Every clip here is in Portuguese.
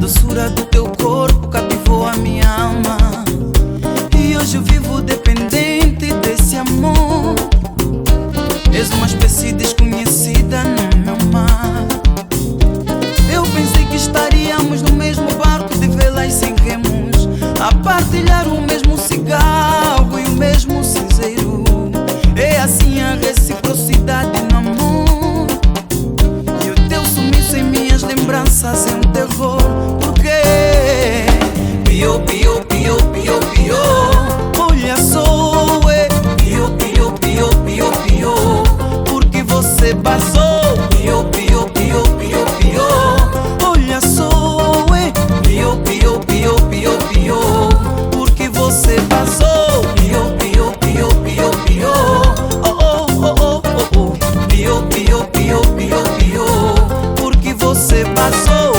doçura do teu corpo cativou a minha alma, e hoje eu vivo dependente desse amor. És uma espécie desconhecida no meu mar. Eu pensei que estaríamos no mesmo barco de velas sem remos, a partilhar o mesmo cigarro e o mesmo cinzeiro. É assim a reciprocidade no amor, e o teu sumiço em minhas lembranças é um terror. Porque pio, pio, pio, pio, pio, olha só, pio, pio, pio, pio, pio, porque você passou. Pio, pio, pio, pio, pio, olha só, pio, pio, pio, pio, pio, porque você passou. Pio, pio, pio, pio, pio, oh, oh, oh, oh, oh. Pio, pio, pio, pio, pio, porque você passou.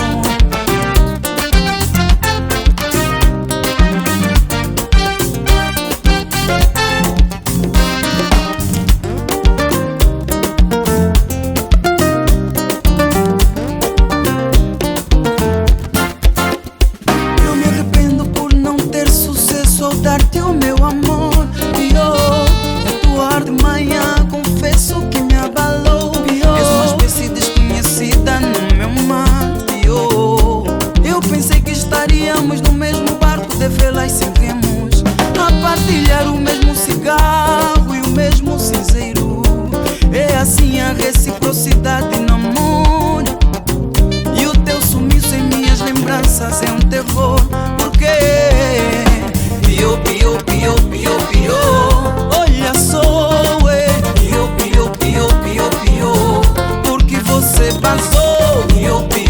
Dar-te o meu amor, pior. Atuar de manhã, confesso que me abalou, pior. És uma espécie desconhecida no meu mar, pior. Eu pensei que estaríamos no mesmo barco de velas sem remos, a partilhar o mesmo cigarro e o mesmo cinzeiro. É assim a reciprocidade no amor, e o teu sumiço em minhas lembranças é um terror. Porque pio, pio, pio, pio, pio, olha só, pio, pio, pio, pio, pio, porque você passou. Pio, pio.